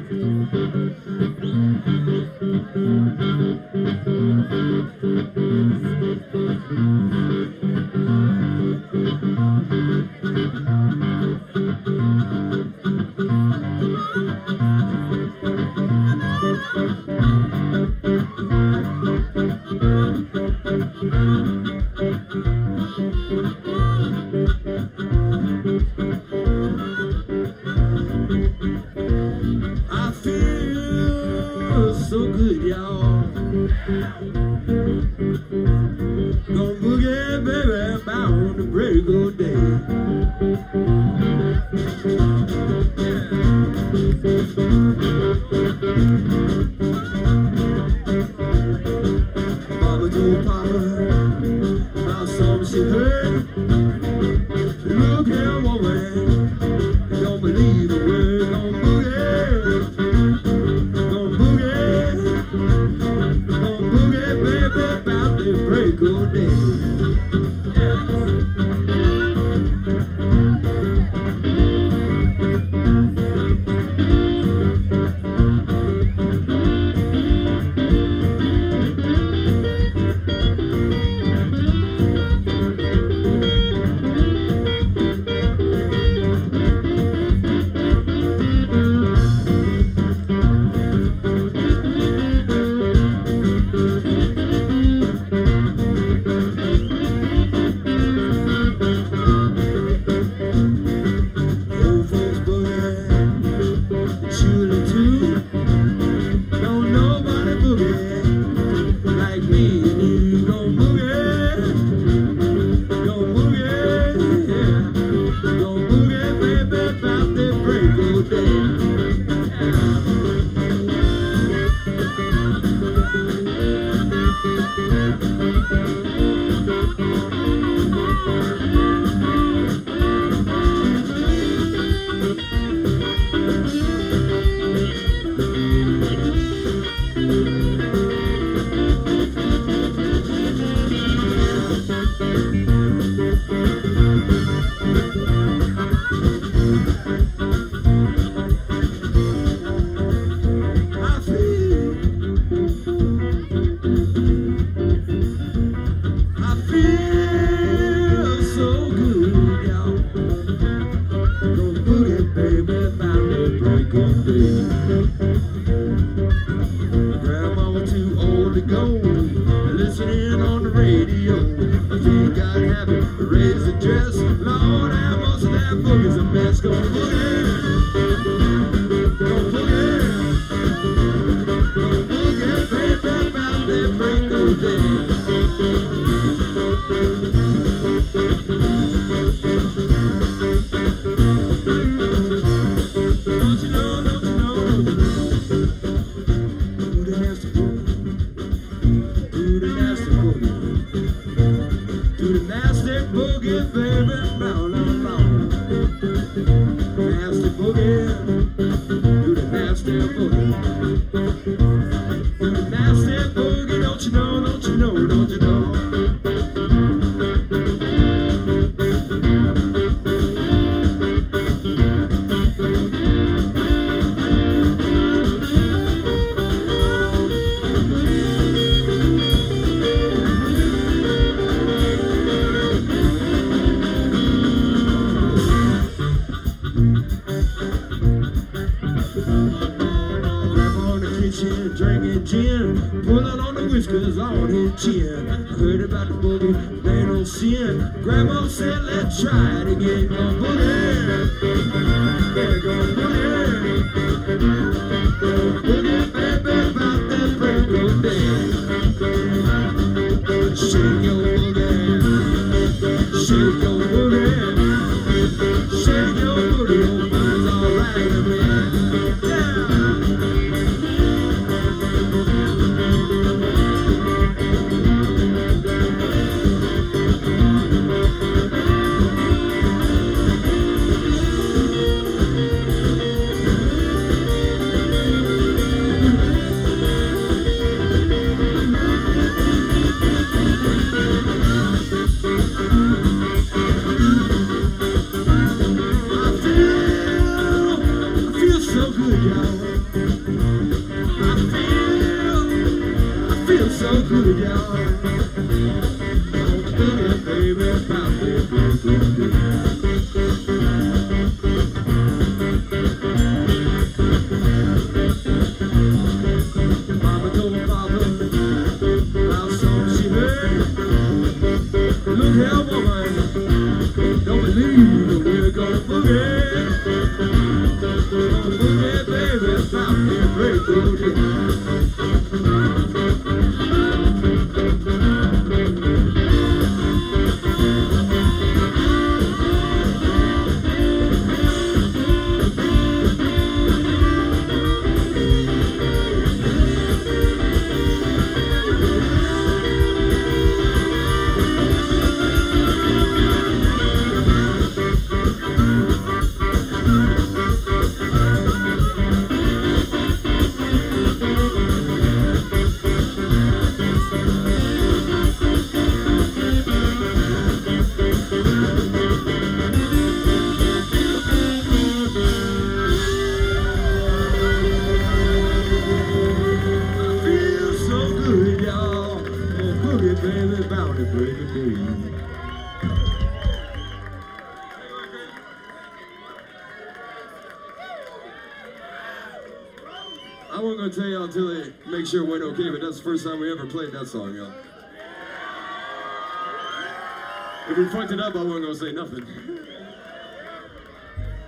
I feel so good, y'all. Gonna boogie, baby, bound to break of day. Mama told Papa about something she heard. Look here, woman, don't believe a word. Gonna boogie, gonna boogie, gonna boogie, baby, about to break of day. Old folks boogie, surely too. Don't nobody boogie like me and you. Gon' boogie, gon' boogie, yeah. Gon' boogie, baby, about the break of day. I feel so good, y'all. Gonna boogie, baby, about to break of day. Grandmama too old to go, listening on the radio. She got habit, raise the dress. Lord, have most of that boogie's a mess. Gonna boogie, gonna boogie, gonna boogie, baby, about to break of day. Don't you know, don't you know, do the nasty boogie, do the nasty boogie, do the nasty boogie, baby, bound and long. Nasty boogie, do the nasty boogie, do the nasty boogie, don't you know, don't you know, don't you know. Grandma in the kitchen drinking gin, pulling on the whiskers on his chin. I heard about the boogie, they don't sin. Grandma said, let's try it again. Gonna boogie, yeah, gonna boogie, gonna boogie, baby, about that break of day. Shake your boogie, shake your boogie, shake your boogie, oh, boogie's alright with me. baby, bounty, baby. Mama told Papa how song she heard. Look here, woman, don't believe we're gonna boogie. Gonna boogie, baby, bounty, break boogie. Baby, bounty, baby, baby. I wasn't gonna tell y'all until they make sure it went okay, but that's the first time we ever played that song, y'all. If we fucked it up, I wasn't gonna say nothing.